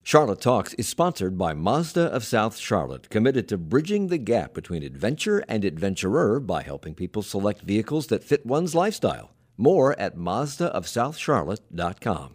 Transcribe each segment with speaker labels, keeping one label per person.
Speaker 1: Charlotte Talks is sponsored by Mazda of South Charlotte, committed to bridging the gap between adventure and adventurer by helping people select vehicles that fit one's lifestyle. More at MazdaofSouthCharlotte.com.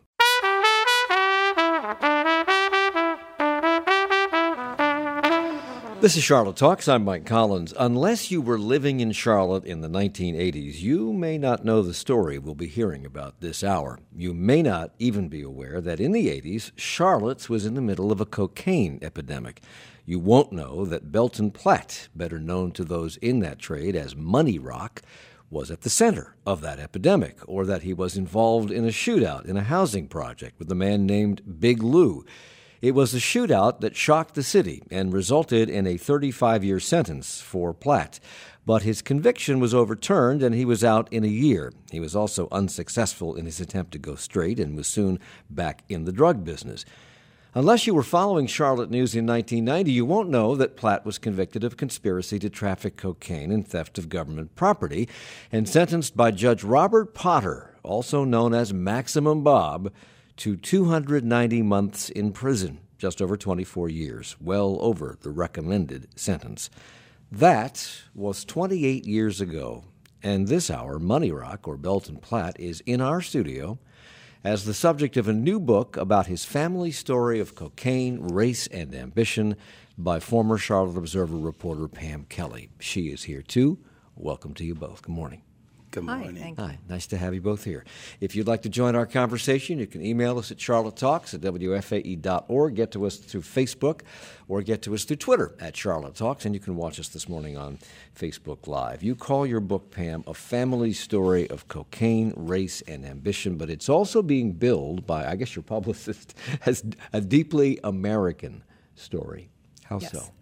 Speaker 1: This is Charlotte Talks. I'm Mike Collins. Unless you were living in Charlotte in the 1980s, you may not know the story we'll be hearing about this hour. You may not even be aware that in the 80s, Charlotte's was in the middle of a cocaine epidemic. You won't know that Belton Platt, better known to those in that trade as Money Rock, was at the center of that epidemic, or that he was involved in a shootout in a housing project with a man named Big Lou. It was a shootout that shocked the city and resulted in a 35-year sentence for Platt. But his conviction was overturned and he was out in a year. He was also unsuccessful in his attempt to go straight and was soon back in the drug business. Unless you were following Charlotte news in 1990, you won't know that Platt was convicted of conspiracy to traffic cocaine and theft of government property and sentenced by Judge Robert Potter, also known as Maximum Bob, to 290 months in prison, just over 24 years, well over the recommended sentence. That was 28 years ago, and this hour, Money Rock, or Belton Platt, is in our studio as the subject of a new book about his family story of cocaine, race, and ambition by former Charlotte Observer reporter Pam Kelly. She is here, too. Welcome to you both. Good morning.
Speaker 2: Good morning.
Speaker 3: Hi, thank you.
Speaker 1: Hi, nice to have you both here. If you'd like to join our conversation, you can email us at charlottetalks@wfae.org, get to us through Facebook, or get to us through Twitter at Charlotte Talks, and you can watch us this morning on Facebook Live. You call your book, Pam, A Family Story of Cocaine, Race, and Ambition, but it's also being billed by, I guess your publicist, as a deeply American story. How
Speaker 3: Yes.
Speaker 1: so?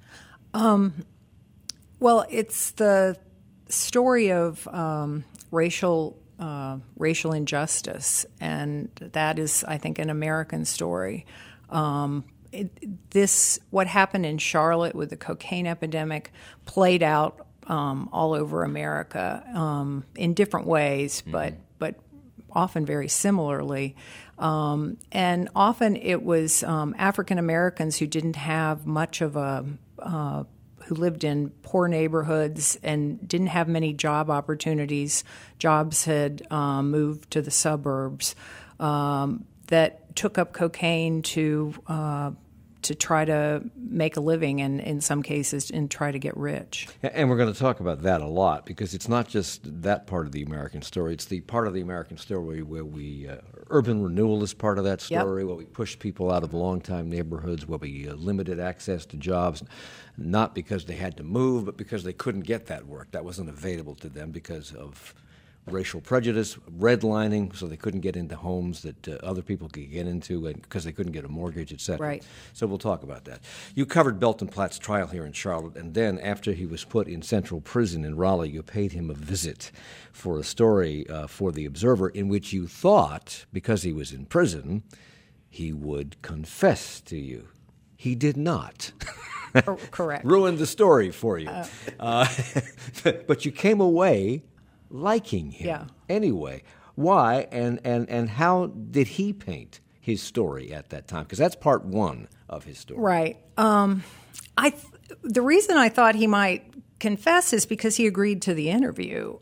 Speaker 3: Well, it's the story of racial injustice, and that is, I think, an American story. What happened in Charlotte with the cocaine epidemic played out all over America in different ways, but often very similarly. And often it was African Americans who didn't have much of who lived in poor neighborhoods and didn't have many job opportunities. Jobs had moved to the suburbs that took up cocaine to try to make a living, and in some cases, and try to get rich.
Speaker 1: And we're going to talk about that a lot, because it's not just that part of the American story. It's the part of the American story where we urban renewal is part of that story, where we pushed people out of long-time neighborhoods, where we limited access to jobs, not because they had to move, but because they couldn't get that work. That wasn't available to them because of racial prejudice, redlining, so they couldn't get into homes that other people could get into, and because they couldn't get a mortgage, et cetera.
Speaker 3: Right.
Speaker 1: So we'll talk about that. You covered Belton Platt's trial here in Charlotte, and then after he was put in Central Prison in Raleigh, you paid him a visit for a story for The Observer in which you thought, because he was in prison, he would confess to you. He did not.
Speaker 3: Correct.
Speaker 1: Ruined the story for you. But you came away liking him anyway. Why and how did he paint his story at that time? Because that's part one of his story.
Speaker 3: Right. The reason I thought he might confess is because he agreed to the interview.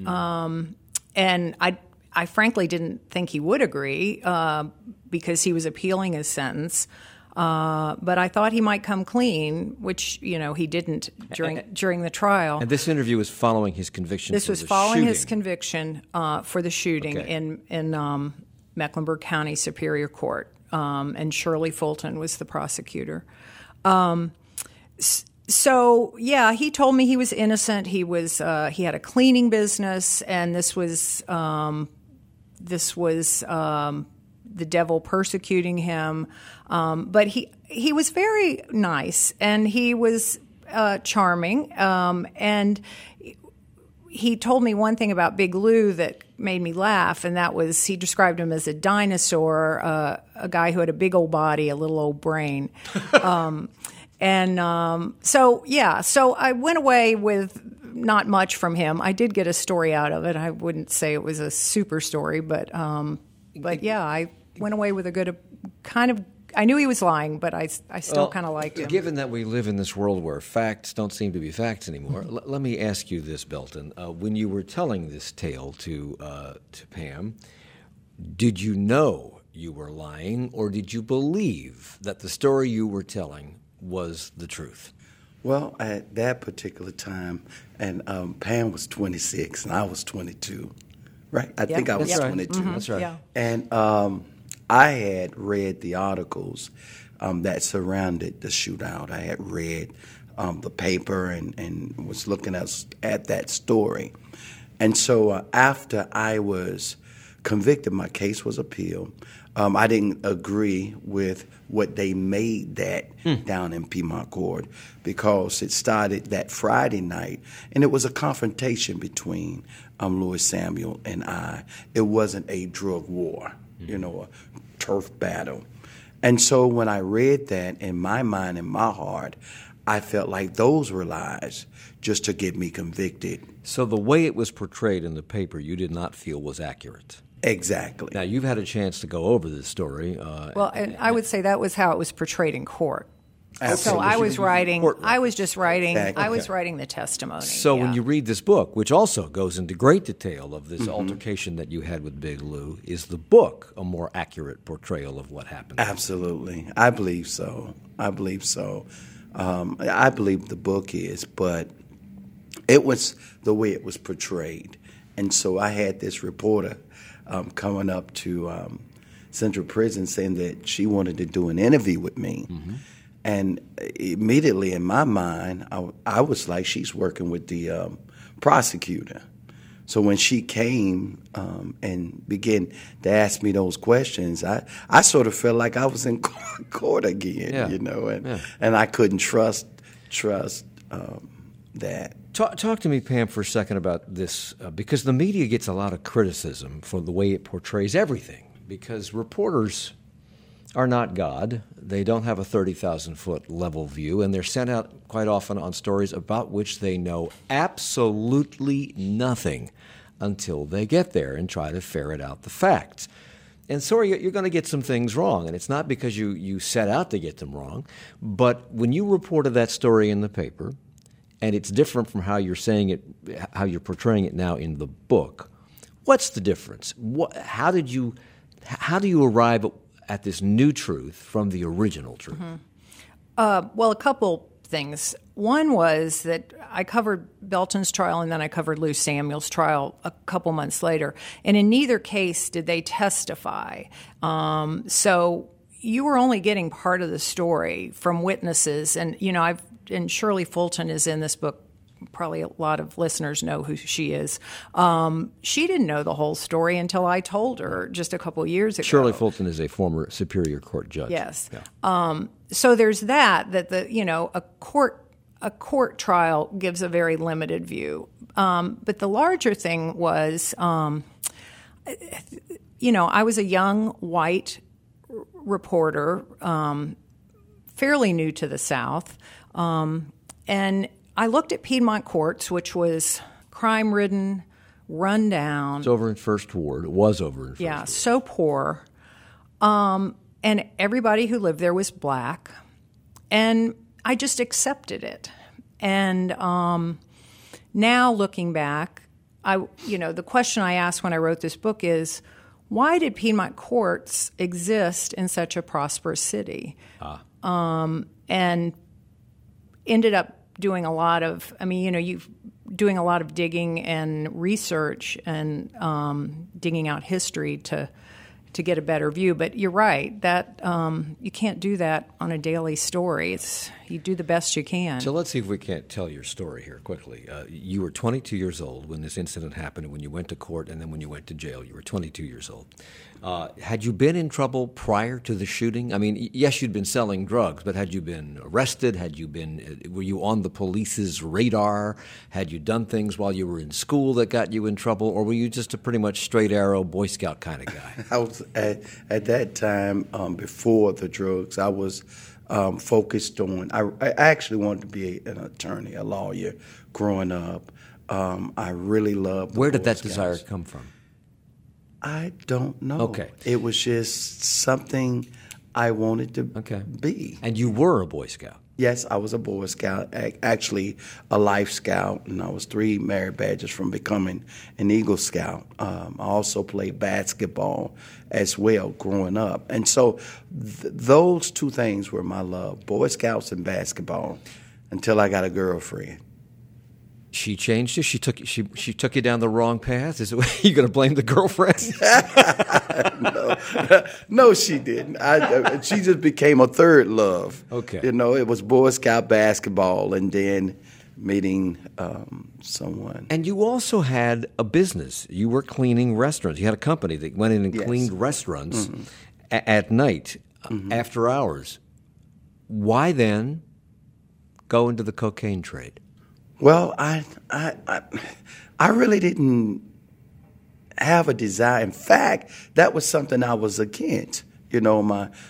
Speaker 3: And I frankly didn't think he would agree because he was appealing his sentence. But I thought he might come clean, which, he didn't during the trial.
Speaker 1: And this interview was following his conviction.
Speaker 3: This was following his conviction for the shooting in Mecklenburg County Superior Court, and Shirley Fulton was the prosecutor. So he told me he was innocent. He had a cleaning business, and this was the devil persecuting him. But he was very nice, and he was charming. And he told me one thing about Big Lou that made me laugh, and that was he described him as a dinosaur, a guy who had a big old body, a little old brain. So I went away with not much from him. I did get a story out of it. I wouldn't say it was a super story, but I went away with a I knew he was lying, but I still kind of liked him.
Speaker 1: Given that we live in this world where facts don't seem to be facts anymore, let me ask you this, Belton. When you were telling this tale to Pam, did you know you were lying, or did you believe that the story you were telling was the truth?
Speaker 2: Well, at that particular time, and Pam was 26 and I was 22, right? I think I was 22.
Speaker 3: Mm-hmm.
Speaker 1: That's right.
Speaker 3: Yeah.
Speaker 2: And I had read the articles that surrounded the shootout. I had read the paper and was looking at that story. And so after I was convicted, my case was appealed. I didn't agree with what they made that down in Piedmont Court, because it started that Friday night, and it was a confrontation between Louis Samuel and I. It wasn't a drug war, a turf battle. And so when I read that, in my mind, in my heart, I felt like those were lies just to get me convicted.
Speaker 1: So the way it was portrayed in the paper, you did not feel was accurate.
Speaker 2: Exactly.
Speaker 1: Now, you've had a chance to go over this story.
Speaker 3: Well, and I would say that was how it was portrayed in court.
Speaker 2: Absolutely.
Speaker 3: So I was writing.
Speaker 1: Courtroom.
Speaker 3: I was just writing.
Speaker 2: Exactly.
Speaker 3: I was writing the testimony.
Speaker 1: So
Speaker 3: yeah.
Speaker 1: when you read this book, which also goes into great detail of this altercation that you had with Big Lou, is the book a more accurate portrayal of what happened?
Speaker 2: Absolutely. I believe so. I believe the book is, but it was the way it was portrayed. And so I had this reporter coming up to Central Prison saying that she wanted to do an interview with me. Mm-hmm. And immediately in my mind, I was like, she's working with the prosecutor. So when she came and began to ask me those questions, I sort of felt like I was in court again, and I couldn't trust that.
Speaker 1: Talk to me, Pam, for a second about this, because the media gets a lot of criticism for the way it portrays everything, because reporters are not God. They don't have a 30,000-foot level view, and they're sent out quite often on stories about which they know absolutely nothing until they get there and try to ferret out the facts. And so you're going to get some things wrong, and it's not because you set out to get them wrong, but when you reported that story in the paper, and it's different from how you're saying it, how you're portraying it now in the book, what's the difference? How do you arrive at this new truth from the original truth?
Speaker 3: Mm-hmm. Well, a couple things. One was that I covered Belton's trial, and then I covered Lou Samuel's trial a couple months later. And in neither case did they testify. So you were only getting part of the story from witnesses. And, and Shirley Fulton is in this book. Probably a lot of listeners know who she is. She didn't know the whole story until I told her just a couple of years ago.
Speaker 1: Shirley Fulton is a former Superior Court judge.
Speaker 3: Yes.
Speaker 1: Yeah.
Speaker 3: So there's that a court trial gives a very limited view. But the larger thing was, I was a young white reporter, fairly new to the South, and I looked at Piedmont Courts, which was crime-ridden, run-down.
Speaker 1: It's over in First Ward. It was over in First Ward.
Speaker 3: Yeah, so poor. And everybody who lived there was black. And I just accepted it. And now looking back, the question I asked when I wrote this book is, why did Piedmont Courts exist in such a prosperous city? And ended up doing a lot of, doing a lot of digging and research and digging out history to get a better view. But you're right, that you can't do that on a daily story. You do the best you can.
Speaker 1: So let's see if we can't tell your story here quickly. You were 22 years old when this incident happened, and when you went to court, and then when you went to jail, you were 22 years old. Had you been in trouble prior to the shooting? I mean, yes, you'd been selling drugs, but had you been arrested? Were you on the police's radar? Had you done things while you were in school that got you in trouble, or were you just a pretty much straight arrow Boy Scout kind of guy?
Speaker 2: I was at that time, before the drugs, I was focused on, I actually wanted to be an attorney, a lawyer growing up. I really loved the
Speaker 1: Where did
Speaker 2: Boy
Speaker 1: that
Speaker 2: Scouts.
Speaker 1: desire come from?
Speaker 2: I don't know.
Speaker 1: Okay.
Speaker 2: It was just something I wanted to
Speaker 1: Okay.
Speaker 2: be.
Speaker 1: And you were a Boy Scout.
Speaker 2: Yes, I was a Boy Scout, actually a Life Scout, and I was 3 merit badges from becoming an Eagle Scout. I also played basketball as well growing up. And so those 2 things were my love, Boy Scouts and basketball, until I got a girlfriend.
Speaker 1: She changed you. She took you down the wrong path. Is it you going to blame the girlfriend?
Speaker 2: No, she didn't. She just became a third love.
Speaker 1: Okay.
Speaker 2: You know, it was Boy Scout basketball, and then meeting someone.
Speaker 1: And you also had a business. You were cleaning restaurants. You had a company that went in and
Speaker 2: Yes.
Speaker 1: cleaned restaurants at night, after hours. Why then go into the cocaine trade?
Speaker 2: Well, I really didn't have a desire. In fact, that was something I was against. You know,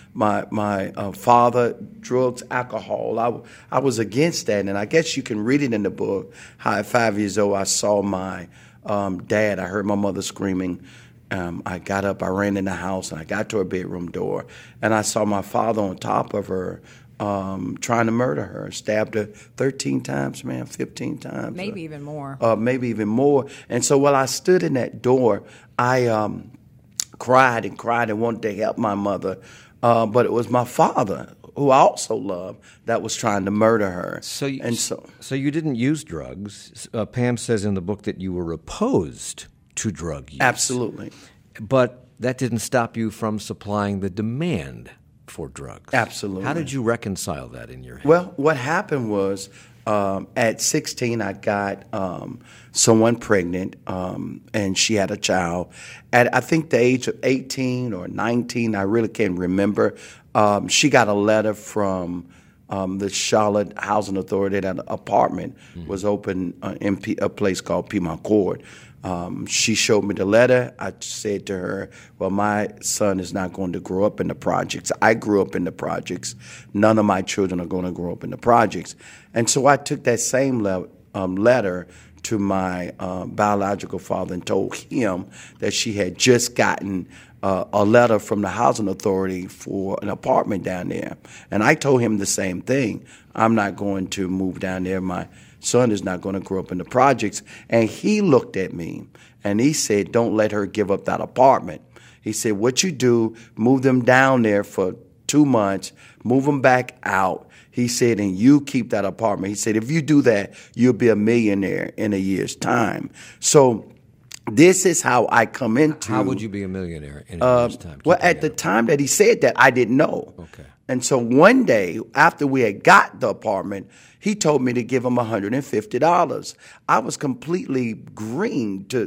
Speaker 2: my father, drugs, alcohol. I was against that, and I guess you can read it in the book. How at 5 years old, I saw my dad. I heard my mother screaming. I got up. I ran in the house, and I got to her bedroom door, and I saw my father on top of her. Trying to murder her, stabbed her 13 times, 15 times.
Speaker 3: Maybe even more.
Speaker 2: Maybe even more. And so while I stood in that door, I cried and wanted to help my mother. But it was my father, who I also loved, that was trying to murder her.
Speaker 1: So you didn't use drugs. Pam says in the book that you were opposed to drug use.
Speaker 2: Absolutely.
Speaker 1: But that didn't stop you from supplying the demand for drugs.
Speaker 2: Absolutely.
Speaker 1: How did you reconcile that in your head?
Speaker 2: Well, what happened was at 16, I got someone pregnant, and she had a child. At I think the age of 18 or 19, I really can't remember, she got a letter from the Charlotte Housing Authority that an apartment was open in a place called Piedmont Court. She showed me the letter. I said to her, well, my son is not going to grow up in the projects. I grew up in the projects. None of my children are going to grow up in the projects. And so I took that same letter to my biological father and told him that she had just gotten a letter from the housing authority for an apartment down there. And I told him the same thing. I'm not going to move down there. My son is not going to grow up in the projects. And he looked at me and he said, don't let her give up that apartment. He said, what you do, move them down there for 2 months, move them back out. He said, and you keep that apartment. He said, if you do that, you'll be a millionaire in a year's time. So this is how I come into.
Speaker 1: How would you be a millionaire in a year's time?
Speaker 2: Well, at the time that he said that, I didn't know.
Speaker 1: Okay.
Speaker 2: And so one day, after we had got the apartment, he told me to give him $150. I was completely green to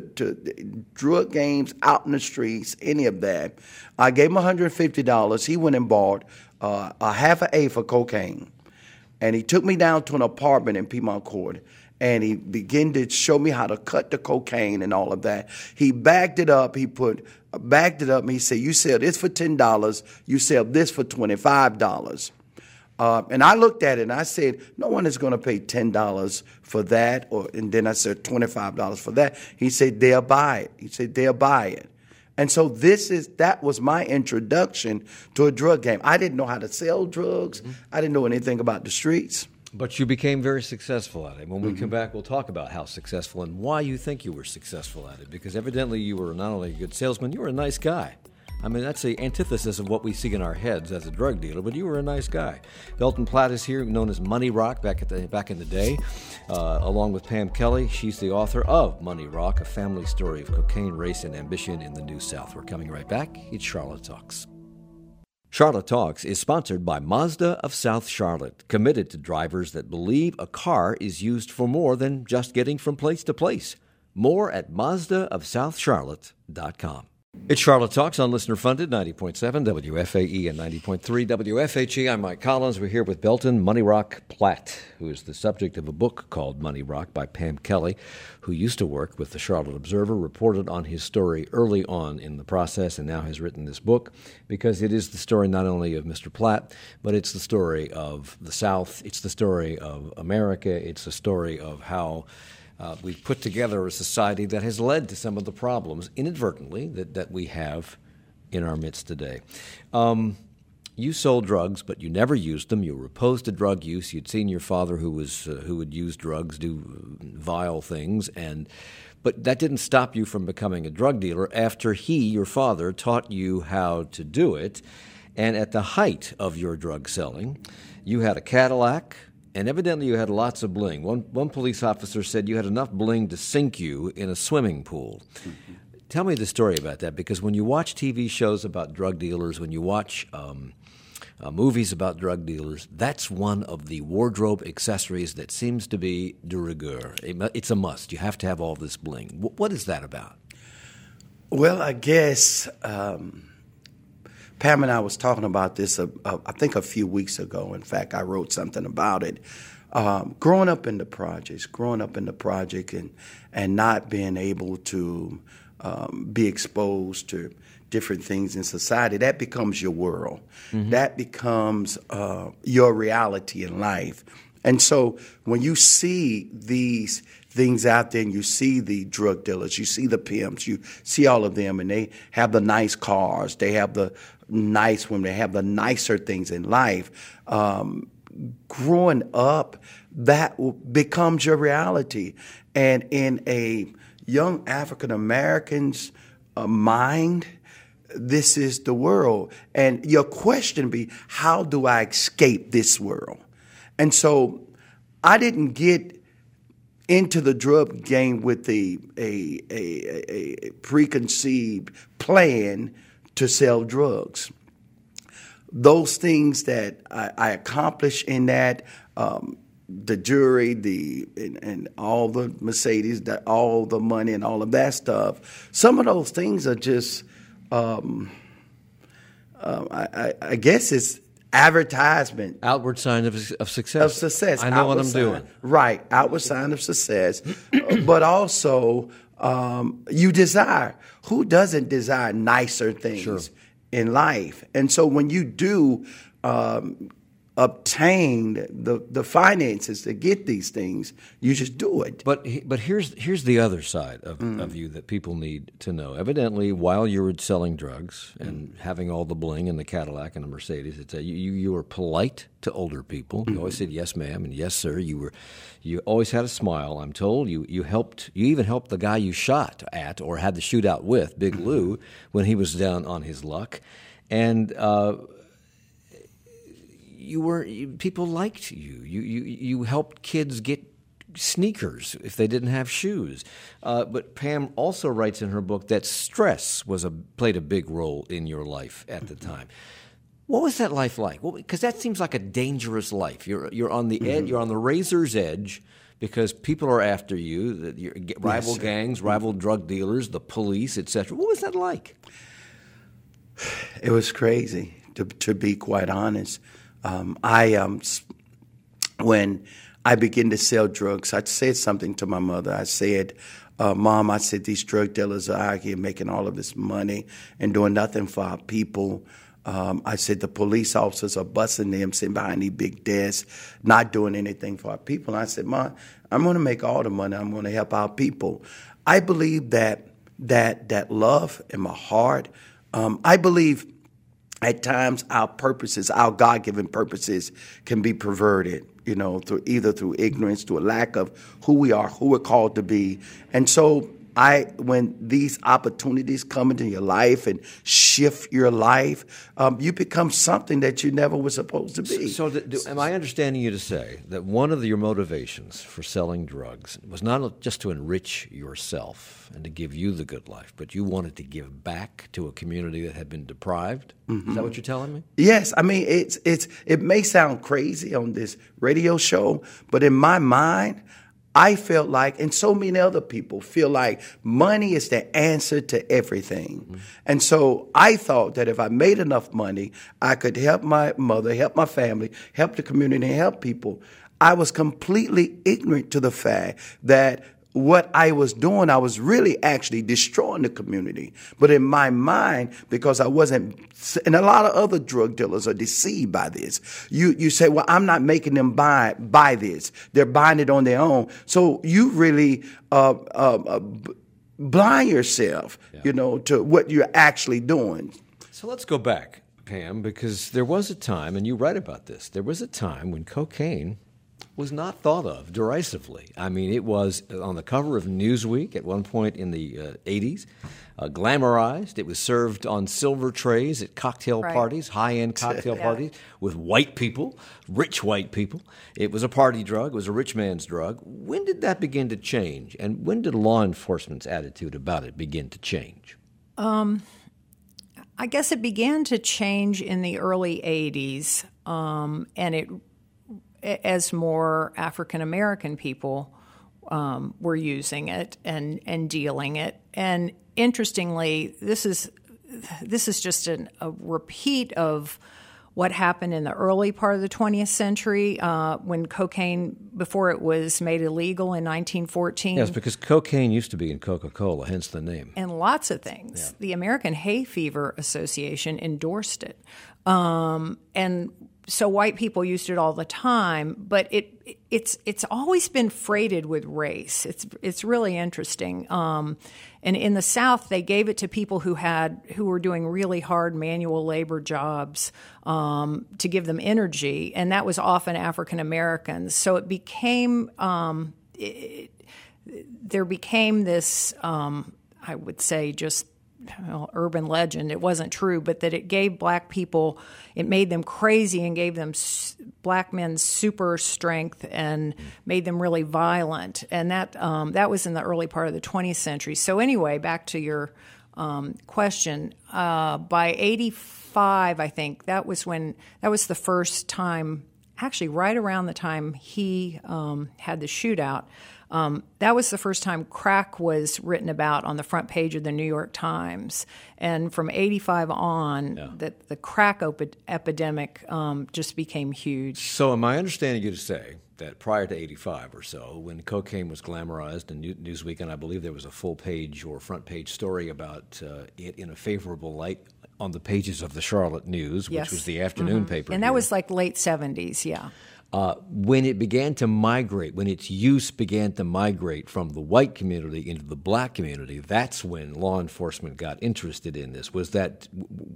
Speaker 2: drug games, out in the streets, any of that. I gave him $150. He went and bought a half an eighth of cocaine. And he took me down to an apartment in Piedmont Court, and he began to show me how to cut the cocaine and all of that. He bagged it up. Bagged it up, and he said, you sell this for $10, you sell this for $25. And I looked at it, and I said, no one is going to pay $10 for that. And then I said $25 for that. He said, they'll buy it. And so that was my introduction to a drug game. I didn't know how to sell drugs. I didn't know anything about the streets.
Speaker 1: But you became very successful at it. When we come back, we'll talk about how successful and why you think you were successful at it. Because evidently you were not only a good salesman, you were a nice guy. I mean, that's the antithesis of what we see in our heads as a drug dealer, but you were a nice guy. Belton Platt is here, known as Money Rock back in the day, along with Pam Kelly. She's the author of Money Rock, a family story of cocaine, race, and ambition in the New South. We're coming right back. It's Charlotte Talks. Charlotte Talks is sponsored by Mazda of South Charlotte, committed to drivers that believe a car is used for more than just getting from place to place. More at MazdaofSouthCharlotte.com. It's Charlotte Talks on listener-funded 90.7 WFAE and 90.3 WFHE. I'm Mike Collins. We're here with Belton Money Rock Platt, who is the subject of a book called Money Rock by Pam Kelly, who used to work with the Charlotte Observer, reported on his story early on in the process, and now has written this book because it is the story not only of Mr. Platt, but it's the story of the South. It's the story of America. It's the story of how we've put together a society that has led to some of the problems, inadvertently, that we have in our midst today. You sold drugs, but you never used them. You were opposed to drug use. You'd seen your father, who would use drugs, do vile things, but that didn't stop you from becoming a drug dealer after your father, taught you how to do it. And at the height of your drug selling, you had a Cadillac, and evidently you had lots of bling. One police officer said you had enough bling to sink you in a swimming pool. Mm-hmm. Tell me the story about that, because when you watch TV shows about drug dealers, when you watch movies about drug dealers, that's one of the wardrobe accessories that seems to be de rigueur. It's a must. You have to have all this bling. What is that about?
Speaker 2: Well, I guess Pam and I was talking about this, I think a few weeks ago. In fact, I wrote something about it. Growing up in the project and not being able to be exposed to different things in society, that becomes your world. Mm-hmm. That becomes your reality in life. And so when you see these things out there and you see the drug dealers, you see the pimps, you see all of them, and they have the nice cars, they have the nice women, they have the nicer things in life. Growing up, that becomes your reality. And in a young African American's mind, this is the world. And your question be, how do I escape this world? And so I didn't get into the drug game with a preconceived plan to sell drugs. Those things that I accomplished in that, the jury, and all the Mercedes, all the money and all of that stuff, some of those things are just, I guess it's advertisement.
Speaker 1: Outward sign of success.
Speaker 2: Of success.
Speaker 1: I know what I'm doing.
Speaker 2: Right. Outward sign of success. But also, you desire. Who doesn't desire nicer things in life? And so when you do obtain the finances to get these things, you just do it.
Speaker 1: But here's the other side of you that people need to know. Evidently, while you were selling drugs and having all the bling in the Cadillac and the Mercedes, you were polite to older people. You always said yes, ma'am, and yes, sir. You always had a smile. I'm told you even helped the guy you shot at or had the shootout with, Big Lou, when he was down on his luck, and. People liked you. You helped kids get sneakers if they didn't have shoes. But Pam also writes in her book that stress played a big role in your life at the time. What was that life like? Well, because that seems like a dangerous life. You're on the edge. You're on the razor's edge because people are after you. Rival gangs, rival drug dealers, the police, etc. What was that like?
Speaker 2: It was crazy, to be quite honest. When I began to sell drugs, I said something to my mother. I said, Mom, I said, these drug dealers are out here making all of this money and doing nothing for our people. I said, the police officers are busting them, sitting behind these big desks, not doing anything for our people. And I said, Mom, I'm going to make all the money. I'm going to help our people. I believe that love in my heart, I believe at times our purposes, our God-given purposes, can be perverted, through ignorance, through a lack of who we are, who we're called to be. And so when these opportunities come into your life and shift your life, you become something that you never were supposed to be.
Speaker 1: So am I understanding you to say that one of your motivations for selling drugs was not just to enrich yourself and to give you the good life, but you wanted to give back to a community that had been deprived? Mm-hmm. Is that what you're telling me?
Speaker 2: Yes. I mean, it may sound crazy on this radio show, but in my mind, I felt like, and so many other people feel like, money is the answer to everything. Mm-hmm. And so I thought that if I made enough money, I could help my mother, help my family, help the community, and help people. I was completely ignorant to the fact that what I was doing, I was really actually destroying the community. But in my mind, because I wasn't, and a lot of other drug dealers are deceived by this. You say, well, I'm not making them buy this. They're buying it on their own. So you really blind yourself, to what you're actually doing.
Speaker 1: So let's go back. Pam, because there was a time, and you write about this, there was a time when cocaine was not thought of derisively. I mean, it was on the cover of Newsweek at one point in the 80s, glamorized. It was served on silver trays at cocktail parties, high-end cocktail parties, with white people, rich white people. It was a party drug. It was a rich man's drug. When did that begin to change, and when did law enforcement's attitude about it begin to change?
Speaker 3: I guess it began to change in the early 80s, and it as more African American people were using it and dealing it. And interestingly, this is just a repeat of what happened in the early part of the 20th century when cocaine, before it was made illegal in 1914.
Speaker 1: Yes, because cocaine used to be in Coca-Cola, hence the name.
Speaker 3: And lots of things. Yeah. The American Hay Fever Association endorsed it. And so white people used it all the time, but it's always been freighted with race. It's really interesting. And in the South, they gave it to people who were doing really hard manual labor jobs to give them energy, and that was often African Americans. So it became there became this I would say just urban legend. It wasn't true, but that it gave black people, it made them crazy and gave them black men super strength and made them really violent. And that was in the early part of the 20th century. So anyway, back to your question. By 85, I think that was the first time. Actually, right around the time he had the shootout. That was the first time crack was written about on the front page of the New York Times. And from 85 on, that the crack epidemic just became huge.
Speaker 1: So am I understanding you to say that prior to 85 or so, when cocaine was glamorized in Newsweek, and I believe there was a full page or front page story about it in a favorable light on the pages of the Charlotte News, which was the afternoon paper.
Speaker 3: And that was like late 70s, yeah.
Speaker 1: When it began to migrate, when its use began to migrate from the white community into the black community, that's when law enforcement got interested in this. Was that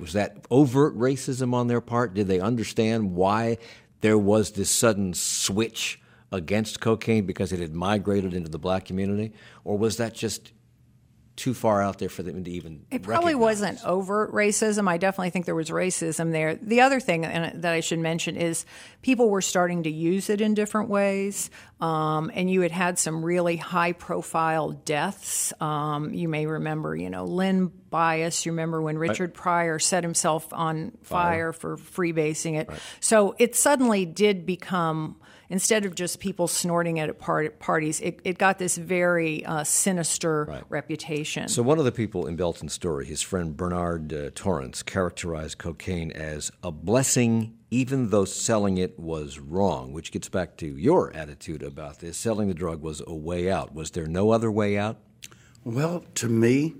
Speaker 1: overt racism on their part? Did they understand why there was this sudden switch against cocaine because it had migrated into the black community? Or was that just too far out there for them to even
Speaker 3: It probably wasn't overt racism. I definitely think there was racism there. The other thing that I should mention is people were starting to use it in different ways, and you had some really high-profile deaths. You may remember, Lynn Bias. You remember when Richard Pryor set himself on fire for freebasing it. Right. So it suddenly did become, instead of just people snorting it at parties, it got this very sinister reputation.
Speaker 1: So one of the people in Belton's story, his friend Bernard Torrance, characterized cocaine as a blessing even though selling it was wrong, which gets back to your attitude about this. Selling the drug was a way out. Was there no other way out?
Speaker 2: Well, to me,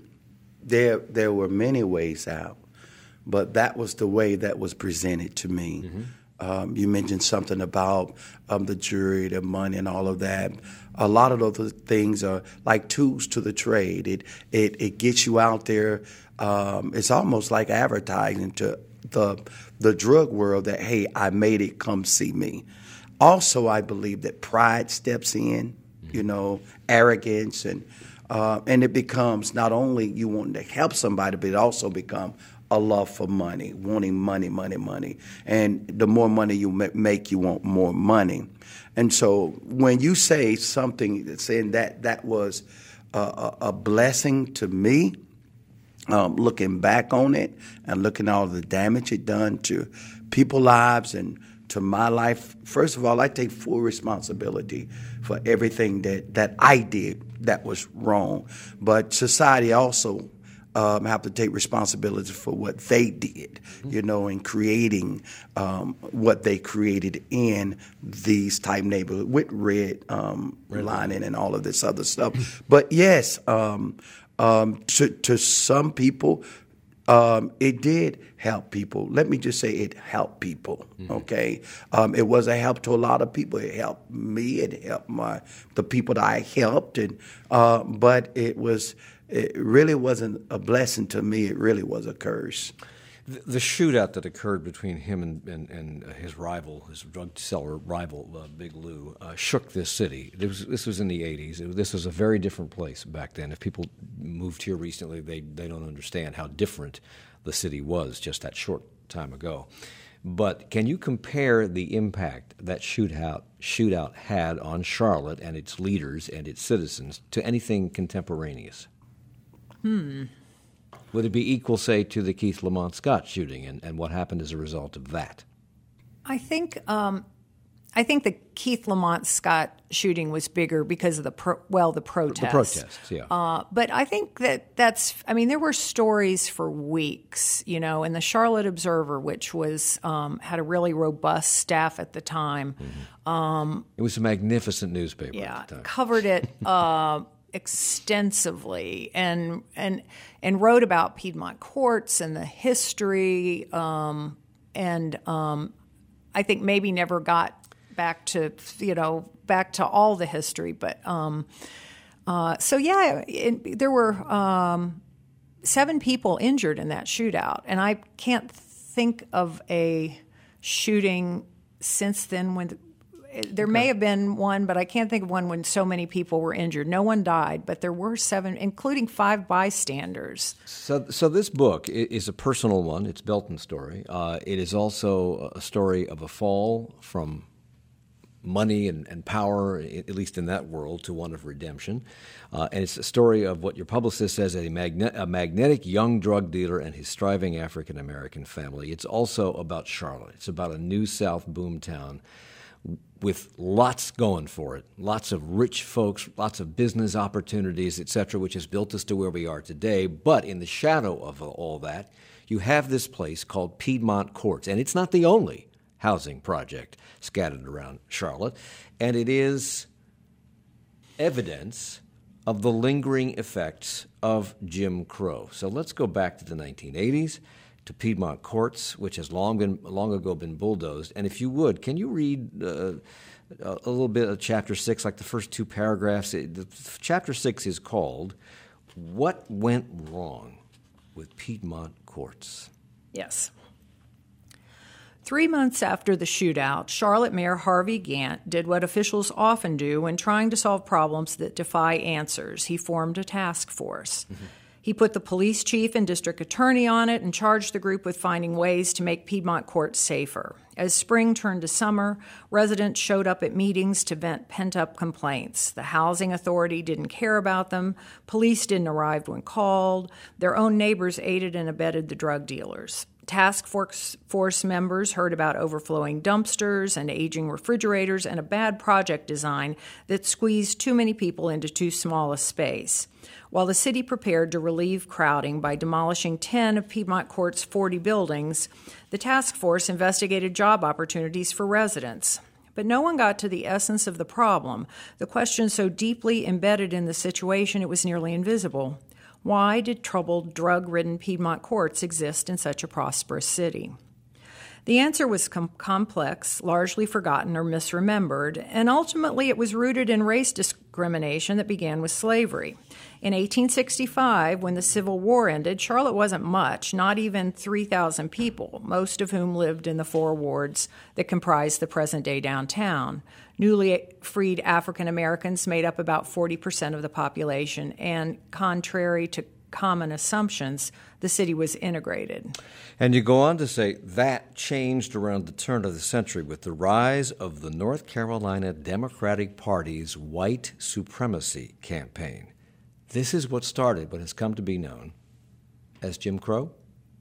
Speaker 2: there were many ways out, but that was the way that was presented to me. Mm-hmm. You mentioned something about the jury, the money, and all of that. A lot of those things are like tools to the trade. It gets you out there. It's almost like advertising to the drug world that, hey, I made it, come see me. Also, I believe that pride steps in, arrogance, and it becomes not only you wanting to help somebody, but it also becomes a love for money, wanting money. And the more money you make, you want more money. And so when you say something, saying that was a blessing to me, looking back on it and looking at all the damage it done to people's lives and to my life, first of all, I take full responsibility for everything that I did that was wrong. But society also have to take responsibility for what they did, in creating what they created in these type neighborhoods with red lining and all of this other stuff. But yes, to some people, it did help people. Let me just say it helped people, okay? It was a help to a lot of people. It helped me. It helped the people that I helped. But it really wasn't a blessing to me. It really was a curse.
Speaker 1: The shootout that occurred between him and his rival, his drug seller rival, Big Lou, shook this city. This was in the 80s. This was a very different place back then. If people moved here recently, they don't understand how different the city was just that short time ago. But can you compare the impact that shootout had on Charlotte and its leaders and its citizens to anything contemporaneous? Would it be equal, say, to the Keith Lamont Scott shooting and what happened as a result of that?
Speaker 3: I think the Keith Lamont Scott shooting was bigger because of the protests.
Speaker 1: The protests, yeah.
Speaker 3: But I think there were stories for weeks, in the Charlotte Observer, which was had a really robust staff at the time.
Speaker 1: Mm-hmm. It was a magnificent newspaper at the time.
Speaker 3: Covered it extensively and wrote about Piedmont courts and the history, and I think maybe never got back to all the history, but there were 7 people injured in that shootout, and I can't think of a shooting since then when. There may have been one, but I can't think of one when so many people were injured. No one died, but there were 7, including 5 bystanders.
Speaker 1: So this book is a personal one. It's Belton's story. It is also a story of a fall from money and power, at least in that world, to one of redemption. And it's a story of what your publicist says, a magnetic young drug dealer and his striving African-American family. It's also about Charlotte. It's about a New South boomtown with lots going for it, lots of rich folks, lots of business opportunities, etc., which has built us to where we are today. But in the shadow of all that, you have this place called Piedmont Courts, and it's not the only housing project scattered around Charlotte, and it is evidence of the lingering effects of Jim Crow. So let's go back to the 1980s. To Piedmont Courts, which has long ago been bulldozed. And if you would, can you read a little bit of Chapter 6, like the first 2 paragraphs? Chapter 6 is called "What Went Wrong with Piedmont Courts?"
Speaker 3: Yes. 3 months after the shootout, Charlotte Mayor Harvey Gantt did what officials often do when trying to solve problems that defy answers. He formed a task force. Mm-hmm. He put the police chief and district attorney on it and charged the group with finding ways to make Piedmont courts safer. As spring turned to summer, residents showed up at meetings to vent pent-up complaints. The housing authority didn't care about them. Police didn't arrive when called. Their own neighbors aided and abetted the drug dealers. Task force members heard about overflowing dumpsters and aging refrigerators and a bad project design that squeezed too many people into too small a space. While the city prepared to relieve crowding by demolishing 10 of Piedmont Court's 40 buildings, the task force investigated job opportunities for residents. But no one got to the essence of the problem, the question so deeply embedded in the situation it was nearly invisible. Why did troubled, drug-ridden Piedmont Courts exist in such a prosperous city? The answer was complex, largely forgotten or misremembered, and ultimately it was rooted in race discrimination that began with slavery. In 1865, when the Civil War ended, Charlotte wasn't much, not even 3,000 people, most of whom lived in the 4 wards that comprised the present-day downtown. Newly freed African Americans made up about 40% of the population, and contrary to common assumptions, the city was integrated.
Speaker 1: And you go on to say that changed around the turn of the century with the rise of the North Carolina Democratic Party's white supremacy campaign. This is what started what has come to be known as Jim Crow?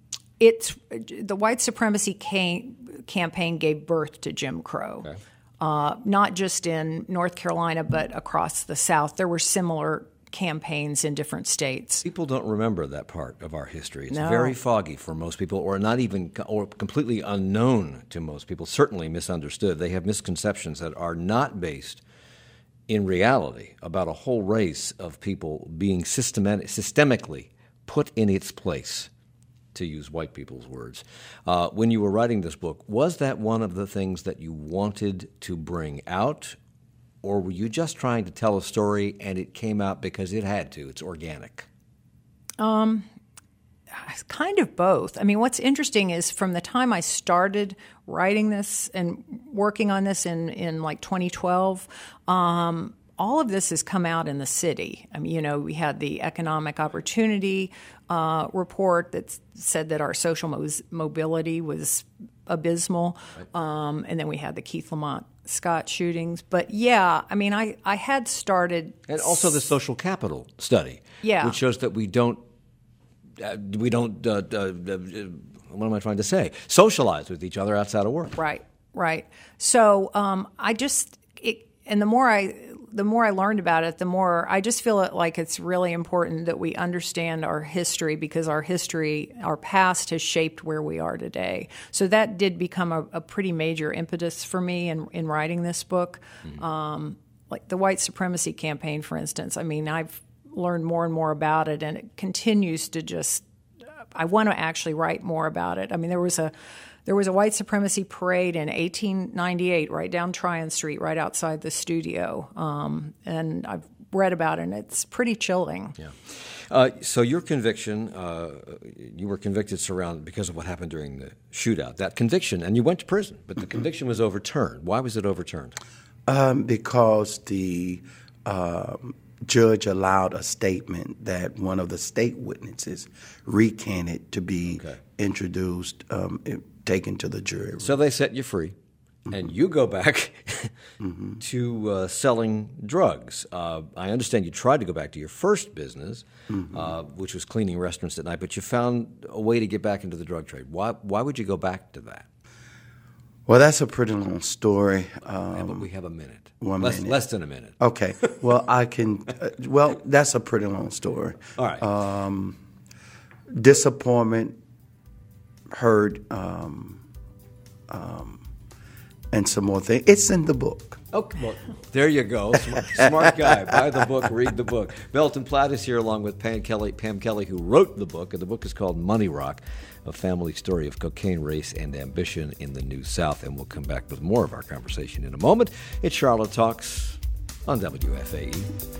Speaker 3: The white supremacy campaign gave birth to Jim Crow.
Speaker 1: Okay.
Speaker 3: Not just in North Carolina, but across the South. There were similar campaigns in different states.
Speaker 1: People don't remember that part of our history. It's
Speaker 3: No.
Speaker 1: very foggy for most people, or not even, or completely unknown to most people, certainly misunderstood. They have misconceptions that are not based in reality about a whole race of people being systemically put in its place, to use white people's words. When you were writing this book, was that one of the things that you wanted to bring out, or were you just trying to tell a story and it came out because it had to? It's organic.
Speaker 3: kind of both. I mean, what's interesting is from the time I started writing this and working on this in like 2012, all of this has come out in the city. I mean, we had the economic opportunity report that said that our social mobility was abysmal, and then we had the Keith Lamont Scott shootings. But yeah, I mean, I had started,
Speaker 1: and also the social capital study, which shows that we don't. What am I trying to say? Socialize with each other outside of work.
Speaker 3: Right. So and the more I learned about it, the more I just feel like it's really important that we understand our history, because our past has shaped where we are today. So that did become a pretty major impetus for me in writing this book. Mm-hmm. Like the white supremacy campaign, for instance. I mean, I've learned more and more about it, and it continues to I want to actually write more about it. I mean, there was a white supremacy parade in 1898 right down Tryon Street, right outside the studio, and I've read about it, and it's pretty chilling.
Speaker 1: Yeah. So your conviction, you were convicted because of what happened during the shootout. That conviction, and you went to prison, but the conviction was overturned. Why was it overturned?
Speaker 2: Because the judge allowed a statement that one of the state witnesses recanted to be introduced, taken to the jury.
Speaker 1: So they set you free, and you go back to selling drugs. I understand you tried to go back to your first business, which was cleaning restaurants at night, but you found a way to get back into the drug trade. Why would you go back to that?
Speaker 2: Well, that's a pretty long story.
Speaker 1: But we have a minute.
Speaker 2: Less
Speaker 1: than a minute.
Speaker 2: Okay. Well, I can. That's a pretty long story.
Speaker 1: All right.
Speaker 2: Disappointment, hurt, and some more things. It's in the book.
Speaker 1: Okay, well, there you go. Smart guy. Buy the book, read the book. Belton Platt is here along with Pam Kelly, who wrote the book, and the book is called Money Rock, a family story of cocaine, race, and ambition in the New South. And we'll come back with more of our conversation in a moment. It's Charlotte Talks on WFAE.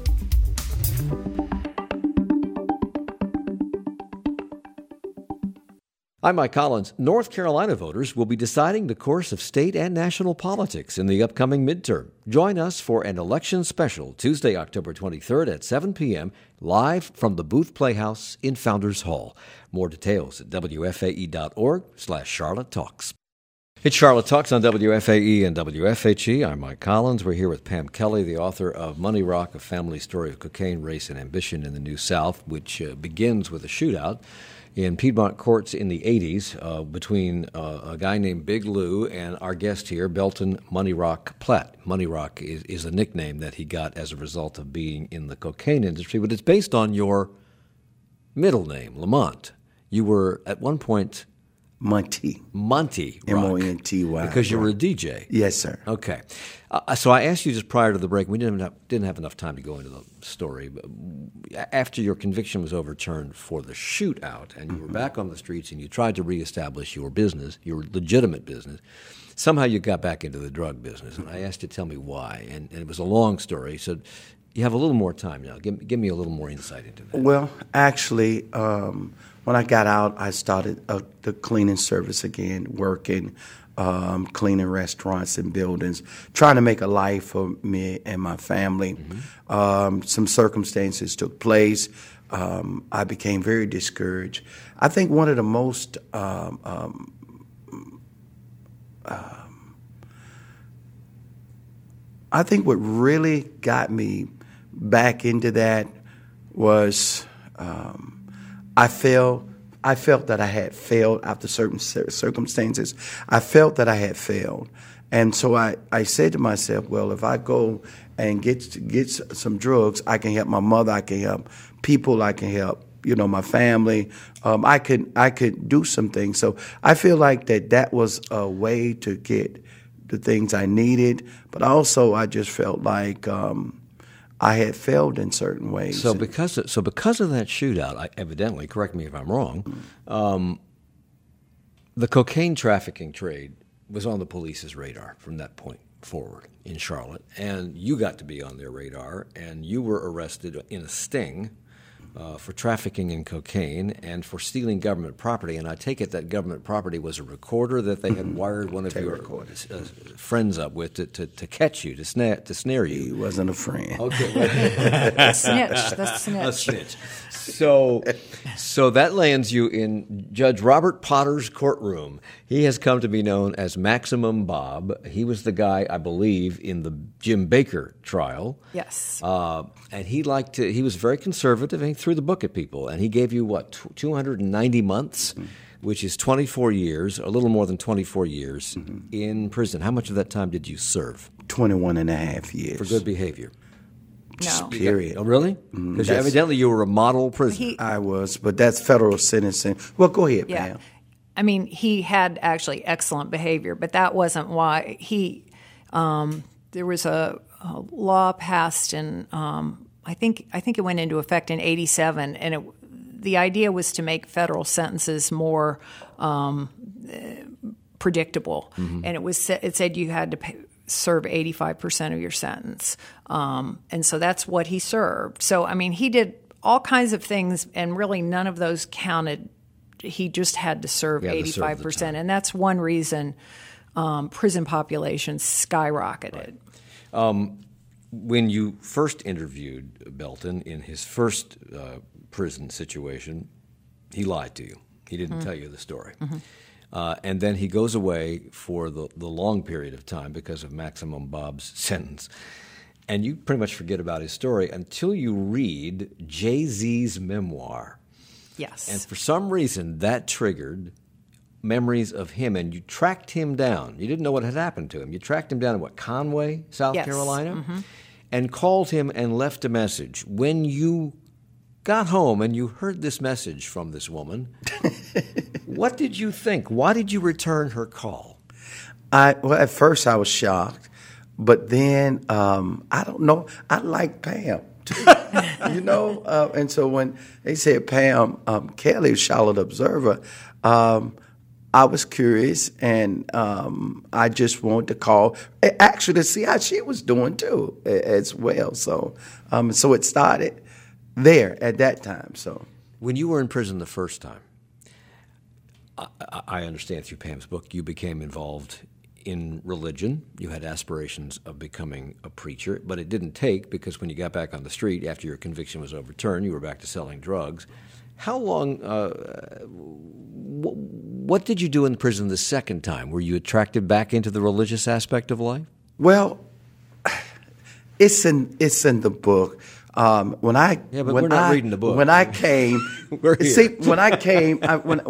Speaker 1: I'm Mike Collins. North Carolina voters will be deciding the course of state and national politics in the upcoming midterm. Join us for an election special Tuesday, October 23rd at 7 p.m. live from the Booth Playhouse in Founders Hall. More details at wfae.org/Charlotte Talks. It's Charlotte Talks on WFAE and WFHE. I'm Mike Collins. We're here with Pam Kelly, the author of Money Rock, a family story of cocaine, race, and ambition in the New South, which begins with a shootout in Piedmont courts in the 80s between a guy named Big Lou and our guest here, Belton Money Rock Platt. Money Rock is a nickname that he got as a result of being in the cocaine industry, but it's based on your middle name, Lamont. You were at one point
Speaker 2: Monty
Speaker 1: Rock.
Speaker 2: Monty,
Speaker 1: because you were a DJ.
Speaker 2: Yes, sir.
Speaker 1: Okay. So I asked you just prior to the break, we didn't have enough time to go into the story, but after your conviction was overturned for the shootout and you were back on the streets and you tried to reestablish your business, your legitimate business, somehow you got back into the drug business. And I asked you to tell me why, and it was a long story, so you have a little more time now. Give me a little more insight into that.
Speaker 2: Well, actually, when I got out, I started the cleaning service again, working, cleaning restaurants and buildings, trying to make a life for me and my family. Some circumstances took place. I became very discouraged. I think one of the most I think what really got me back into that was I felt that I had failed after certain circumstances. I felt that I had failed. And so I said to myself, well, if I go and get some drugs, I can help my mother, I can help people, I can help, my family. I could do some things. So I feel like that was a way to get the things I needed. But also I just felt like I had failed in certain ways.
Speaker 1: So because of that shootout, evidently, correct me if I'm wrong, the cocaine trafficking trade was on the police's radar from that point forward in Charlotte, and you got to be on their radar, and you were arrested in a sting for trafficking in cocaine and for stealing government property. And I take it that government property was a recorder that they had wired one of your friends up with to catch you, to snare you.
Speaker 2: He wasn't a friend.
Speaker 1: Okay.
Speaker 3: Snitch. That's snitch.
Speaker 1: A snitch. So that lands you in Judge Robert Potter's courtroom. He has come to be known as Maximum Bob. He was the guy, I believe, in the Jim Baker trial.
Speaker 3: Yes.
Speaker 1: And he was very conservative, and he threw the book at people. And he gave you, 290 months, which is 24 years, a little more than 24 years in prison. How much of that time did you serve?
Speaker 2: 21 and a half years.
Speaker 1: For good behavior?
Speaker 3: No.
Speaker 2: Period.
Speaker 1: Oh, really? Because evidently you were a model prisoner.
Speaker 2: I was, but that's federal sentencing. Well, go ahead,
Speaker 3: Yeah.
Speaker 2: Pam.
Speaker 3: I mean, he had actually excellent behavior, but that wasn't why there was a law passed in I think it went into effect in '87, and the idea was to make federal sentences more predictable, and it said you had to serve 85% of your sentence, and so that's what he served. So I mean, he did all kinds of things, and really none of those counted. He just had to serve 85%, and that's one reason prison populations skyrocketed.
Speaker 1: Right. When you first interviewed Belton in his first prison situation, he lied to you. He didn't tell you the story. And then he goes away for the long period of time because of Maximum Bob's sentence. And you pretty much forget about his story until you read Jay-Z's memoir.
Speaker 3: Yes.
Speaker 1: And for some reason, that triggered memories of him, and you tracked him down. You didn't know what had happened to him. You tracked him down in, Conway, South Carolina? And called him and left a message. When you got home and you heard this message from this woman, what did you think? Why did you return her call?
Speaker 2: Well, at first I was shocked, but then I don't know. I like Pam. And so when they said Pam Kelly, Charlotte Observer, I was curious, and I just wanted to call, actually, to see how she was doing too, as well. So, so it started there at that time. So,
Speaker 1: when you were in prison the first time, I understand through Pam's book, you became involved in religion. You had aspirations of becoming a preacher, but it didn't take, because when you got back on the street after your conviction was overturned, you were back to selling drugs. How long, what did you do in prison the second time? Were you attracted back into the religious aspect of life?
Speaker 2: Well, it's in the book. When
Speaker 1: we're not reading the book.
Speaker 2: When I came,
Speaker 1: We're here.
Speaker 2: See, when I came,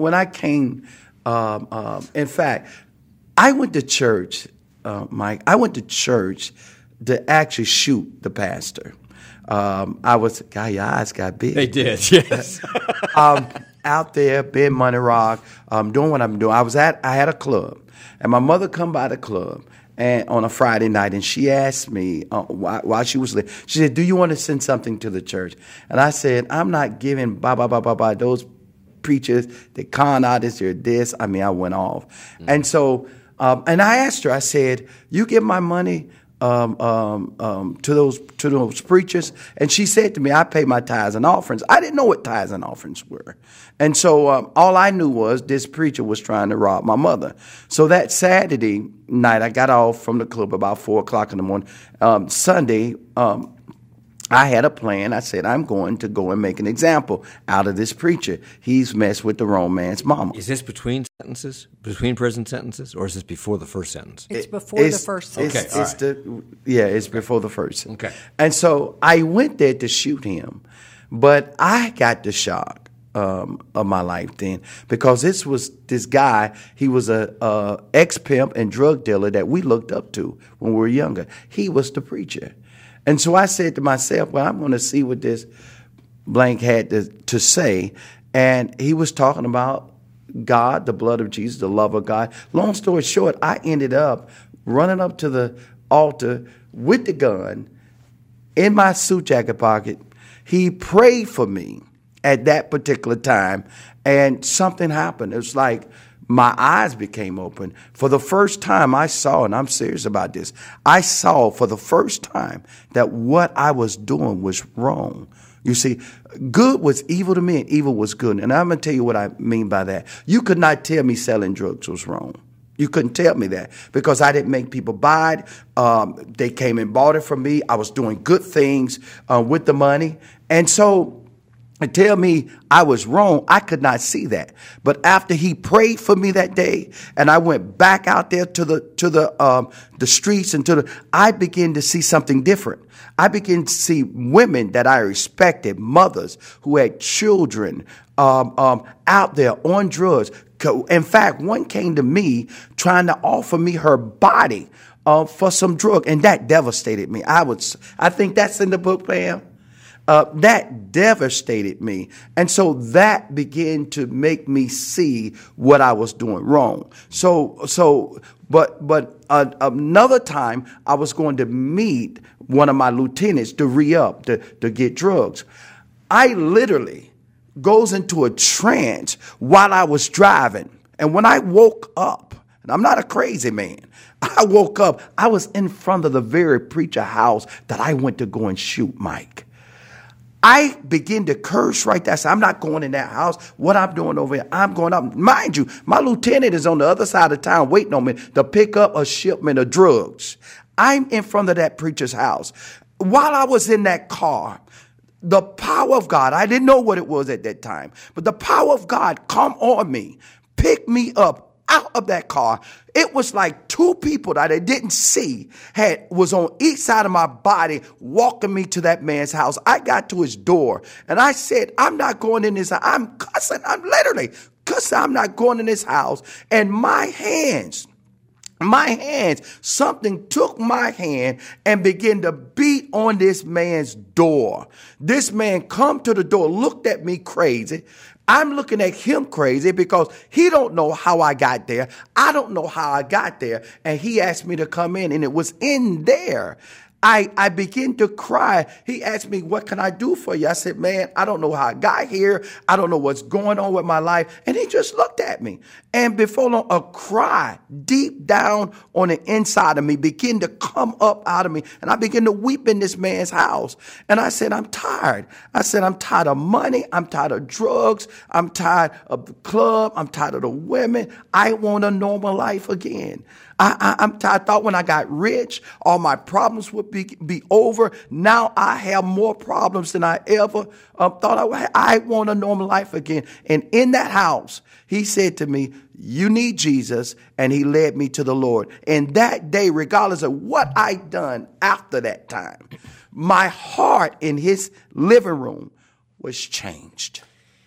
Speaker 2: in fact, I went to church, Mike. I went to church to actually shoot the pastor. God, your eyes got big.
Speaker 1: They did, yes.
Speaker 2: Out there, Ben Money Rock, doing what I'm doing. I had a club, and my mother come by the club and on a Friday night, and she asked me while she was there, she said, "Do you want to send something to the church?" And I said, "I'm not giving those preachers that con artists or this." I mean, I went off, and so and I asked her. I said, "You give my money to those preachers?" And she said to me, "I pay my tithes and offerings." I didn't know what tithes and offerings were. And so all I knew was this preacher was trying to rob my mother. So that Saturday night, I got off from the club about 4 o'clock in the morning. Sunday, I had a plan. I said, I'm going to go and make an example out of this preacher. He's messed with the wrong man's mama.
Speaker 1: Is this between prison sentences, or is this before the first sentence?
Speaker 3: It's before the first sentence.
Speaker 2: It's before the first sentence.
Speaker 1: Okay.
Speaker 2: And so I went there to shoot him, but I got the shock of my life then, because this guy, he was a ex-pimp and drug dealer that we looked up to when we were younger. He was the preacher. And so I said to myself, well, I'm going to see what this blank had to say. And he was talking about God, the blood of Jesus, the love of God. Long story short, I ended up running up to the altar with the gun in my suit jacket pocket. He prayed for me at that particular time, and something happened. It was like my eyes became open. For the first time I saw, and I'm serious about this, I saw for the first time that what I was doing was wrong. You see, good was evil to me and evil was good. And I'm going to tell you what I mean by that. You could not tell me selling drugs was wrong. You couldn't tell me that because I didn't make people buy it. They came and bought it from me. I was doing good things with the money. And so to tell me I was wrong, I could not see that. But after he prayed for me that day, and I went back out there to the streets and I began to see something different. I began to see women that I respected, mothers who had children out there on drugs. In fact, one came to me trying to offer me her body for some drug, and that devastated me. I think that's in the book, Pam. That devastated me. And so that began to make me see what I was doing wrong. But another time I was going to meet one of my lieutenants to re-up, to get drugs. I literally goes into a trance while I was driving. And when I woke up, and I'm not a crazy man, I woke up, I was in front of the very preacher house that I went to go and shoot Mike. I begin to curse right there. I said, I'm not going in that house. What I'm doing over here, I'm going up. Mind you, my lieutenant is on the other side of town waiting on me to pick up a shipment of drugs. I'm in front of that preacher's house. While I was in that car, the power of God, I didn't know what it was at that time, but the power of God come on me, pick me up out of that car. It was like two people that I didn't see was on each side of my body walking me to that man's house. I got to his door and I said, I'm not going in this house. I'm cussing. I'm literally cussing. I'm not going in this house. And my hands, something took my hand and began to beat on this man's door. This man come to the door, looked at me crazy. I'm looking at him crazy because he don't know how I got there. I don't know how I got there. And he asked me to come in, and it was in there. I began to cry. He asked me, what can I do for you? I said, man, I don't know how I got here. I don't know what's going on with my life. And he just looked at me. And before long, a cry deep down on the inside of me began to come up out of me. And I began to weep in this man's house. And I said, I'm tired. I said, I'm tired of money. I'm tired of drugs. I'm tired of the club. I'm tired of the women. I want a normal life again. I thought when I got rich, all my problems would be over. Now I have more problems than I ever thought I would have. I want a normal life again. And in that house, he said to me, you need Jesus. And he led me to the Lord. And that day, regardless of what I'd done after that time, my heart in his living room was changed.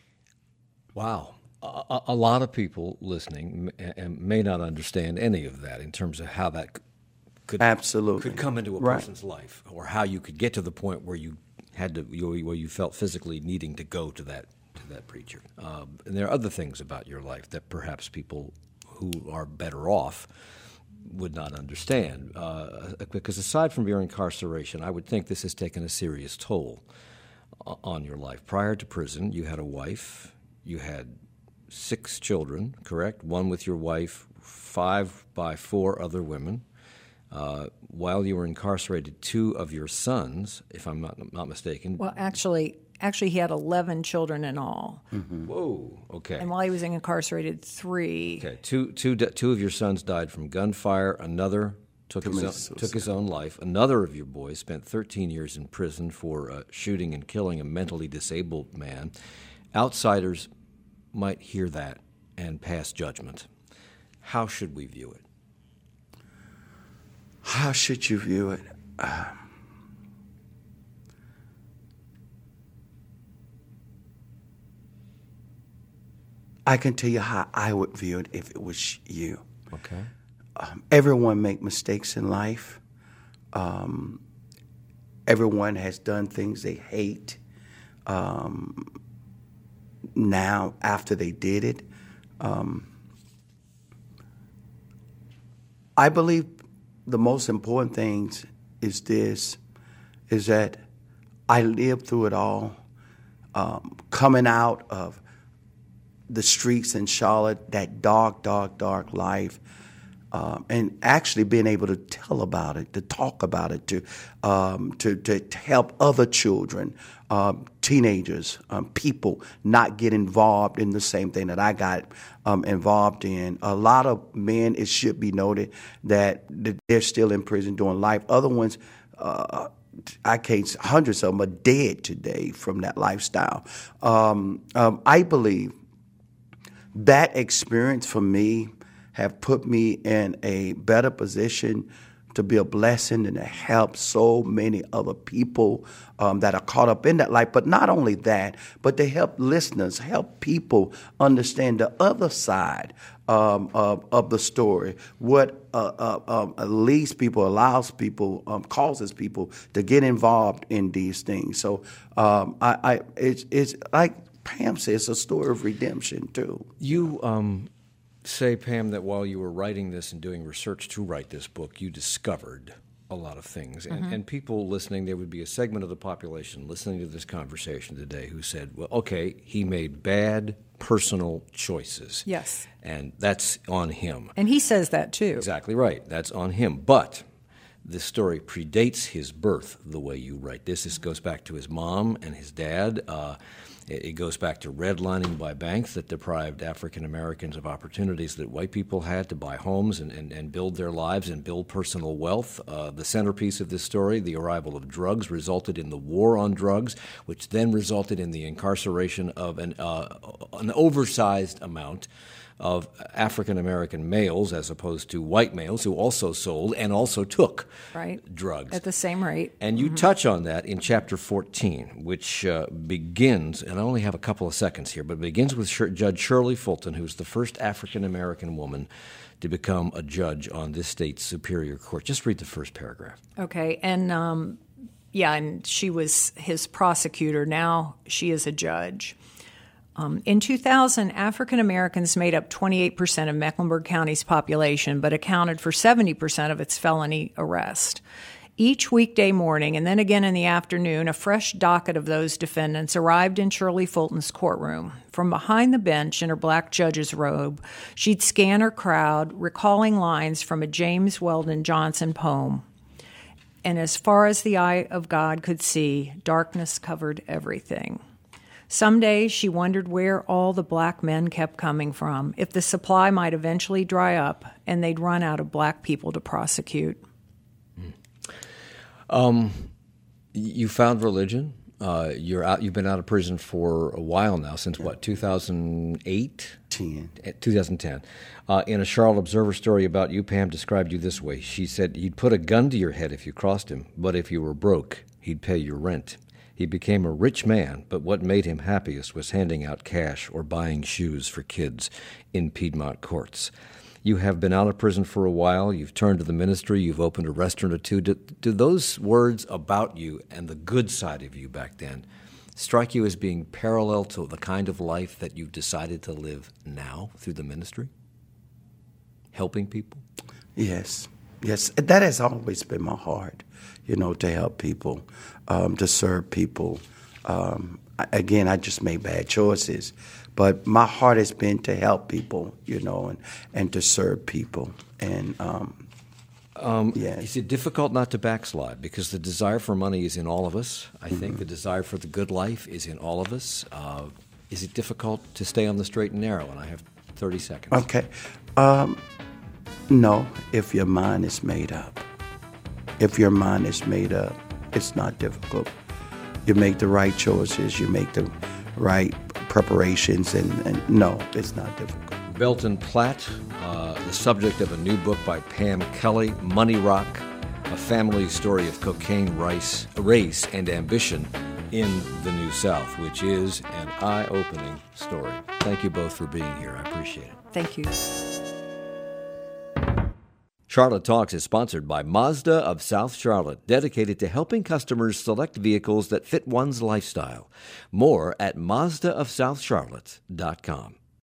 Speaker 1: Wow. A lot of people listening may not understand any of that in terms of how that could come into a person's life, or how you could get to the point where you had to, where you felt physically needing to go to that preacher. And there are other things about your life that perhaps people who are better off would not understand. Because aside from your incarceration, I would think this has taken a serious toll on your life. Prior to prison, you had a wife, you had 6 children, correct? 1 with your wife, 5 by 4 other women. While you were incarcerated, 2 of your sons, if I'm not mistaken.
Speaker 3: Well, actually, he had 11 children in all.
Speaker 1: Mm-hmm. Whoa, okay.
Speaker 3: And while he was incarcerated, 3.
Speaker 1: Okay, two of your sons died from gunfire. Another took his own life. Another of your boys spent 13 years in prison for shooting and killing a mentally disabled man. Outsiders might hear that and pass judgment. How should we view it?
Speaker 2: How should you view it? I can tell you how I would view it if it was you.
Speaker 1: Okay.
Speaker 2: Everyone make mistakes in life. Everyone has done things they hate. Now, after they did it, I believe the most important things is that I lived through it all, coming out of the streets in Charlotte, that dark, dark, dark life. and actually being able to tell about it, to talk about it, to help other children, teenagers, people not get involved in the same thing that I got involved in. A lot of men, it should be noted, that they're still in prison doing life. Other ones, I can't, hundreds of them are dead today from that lifestyle. I believe that experience for me have put me in a better position to be a blessing and to help so many other people that are caught up in that life. But not only that, but they help listeners, help people understand the other side of the story, what leads people, allows people, causes people to get involved in these things. So it's like Pam says, it's a story of redemption too.
Speaker 1: You say, Pam, that while you were writing this and doing research to write this book, you discovered a lot of things. And people listening, there would be a segment of the population listening to this conversation today who said, well, okay, he made bad personal choices.
Speaker 3: Yes.
Speaker 1: And that's on him.
Speaker 3: And he says that too.
Speaker 1: Exactly right. That's on him. But this story predates his birth, the way you write this. This goes back to his mom and his dad. It goes back to redlining by banks that deprived African Americans of opportunities that white people had to buy homes and build their lives and build personal wealth. The centerpiece of this story, the arrival of drugs, resulted in the war on drugs, which then resulted in the incarceration of an oversized amount of African American males as opposed to white males who also sold and also took drugs.
Speaker 3: At the same rate.
Speaker 1: And you touch on that in Chapter 14, which begins, and I only have a couple of seconds here, but it begins with Judge Shirley Fulton, who's the first African American woman to become a judge on this state's Superior Court. Just read the first paragraph. Okay.
Speaker 3: And, and she was his prosecutor. Now she is a judge. In 2000, African Americans made up 28% of Mecklenburg County's population, but accounted for 70% of its felony arrest. Each weekday morning, and then again in the afternoon, a fresh docket of those defendants arrived in Shirley Fulton's courtroom. From behind the bench in her black judge's robe, she'd scan her crowd, recalling lines from a James Weldon Johnson poem. And as far as the eye of God could see, darkness covered everything. Some days she wondered where all the black men kept coming from, if the supply might eventually dry up and they'd run out of black people to prosecute.
Speaker 1: You found religion. You've been out of prison for a while now, since what, 2008? 2010. In a Charlotte Observer story about you, Pam described you this way. She said, he'd put a gun to your head if you crossed him, but if you were broke, he'd pay your rent. He became a rich man, but what made him happiest was handing out cash or buying shoes for kids in Piedmont courts. You have been out of prison for a while. You've turned to the ministry. You've opened a restaurant or two. Do those words about you and the good side of you back then strike you as being parallel to the kind of life that you've decided to live now through the ministry? Helping people?
Speaker 2: Yes. That has always been my heart, to help people, to serve people. Again, I just made bad choices, but my heart has been to help people, and to serve people. And yes.
Speaker 1: Is it difficult not to backslide? Because the desire for money is in all of us. I think the desire for the good life is in all of us. Is it difficult to stay on the straight and narrow? And I have 30 seconds.
Speaker 2: Okay. No, if your mind is made up. If your mind is made up, it's not difficult. You make the right choices, you make the right preparations, and no, it's not difficult.
Speaker 1: Belton Platt, the subject of a new book by Pam Kelly, Money Rock, a family story of cocaine, race, and ambition in the New South, which is an eye-opening story. Thank you both for being here. I appreciate it.
Speaker 3: Thank you.
Speaker 1: Charlotte Talks is sponsored by Mazda of South Charlotte, dedicated to helping customers select vehicles that fit one's lifestyle. More at MazdaofSouthCharlotte.com.